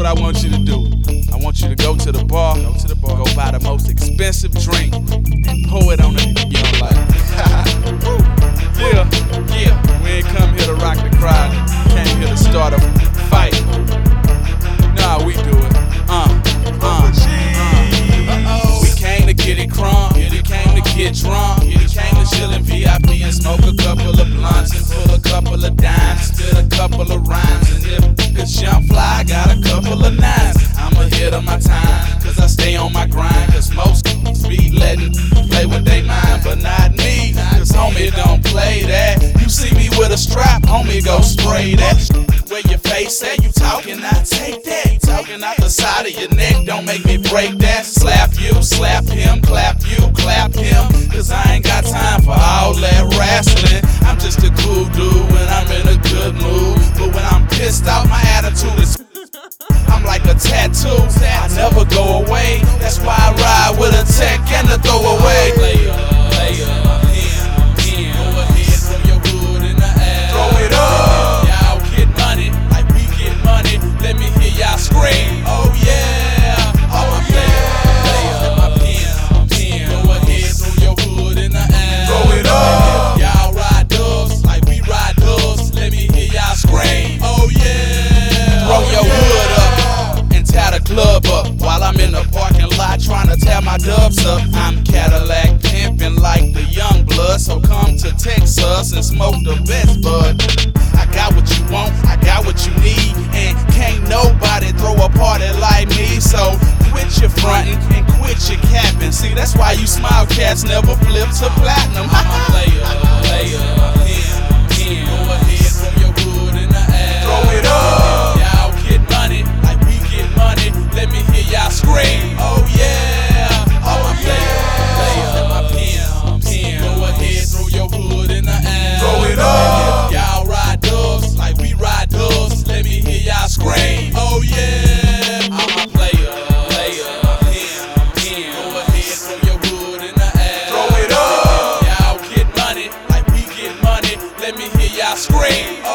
what I want you to do. I want you to go to the bar, go buy the most expensive drink, and pour it on the like. Yeah. We ain't come here to rock the crowd. Came here to start a fight. Nah, we do it. We came to get it crunk. We came to get drunk. We came to chill in VIP and smoke a couple of blunts and pull a couple of dimes, spit a couple of rhymes. And if it's Young Fly, I got a couple of nines. I'm ahead of my time, cause I stay on my grind. Cause most be letting play with they mind, but not me. Cause homie don't play that. You see me with a strap, homie go spray that. Where your face at, you talking, I take that. You talking out the side of your neck, don't make me break that. Slap you, slap him, clap you, clap him. Cause I ain't got time for all that wrestling. I'm just a cool dude when I'm in a good mood. But when I'm pissed off, my attitude is I'm like a tattoo, I never go away. That's why I ride with a tech and a throwaway. Go ahead, throw your hood in the air. Throw it up. Y'all get money like we get money. Let me hear y'all scream. Oh yeah. All my players, my pen. Go ahead, throw your hood in the air. Throw it up. Y'all ride dubs like we ride dubs. Let me hear y'all scream. Oh yeah. Throw your hood up and tie the club up while I'm in the parking lot trying to tear my dubs up. I'm Cadillac pimping like the young blood, so come to Texas and smoke the best bud. I got what you want, I got what you need, and can't nobody throw a party like me. So quit your frontin' and quit your capping. See, that's why you smile cats never flip to platinum. I'm a player. Go ahead, throw your hood in the air. Throw it up. Y'all get money like we get money. Let me hear y'all scream. Oh yeah. I'm a player. My pen. Go ahead, throw your hood in the air. Throw it up. Y'all ride dubs like we ride dubs. Let me hear y'all scream. Oh yeah. I'm a player. My pen. Go ahead, throw your hood in the air. Throw it up. Y'all get money like we get money. Let me hear y'all scream.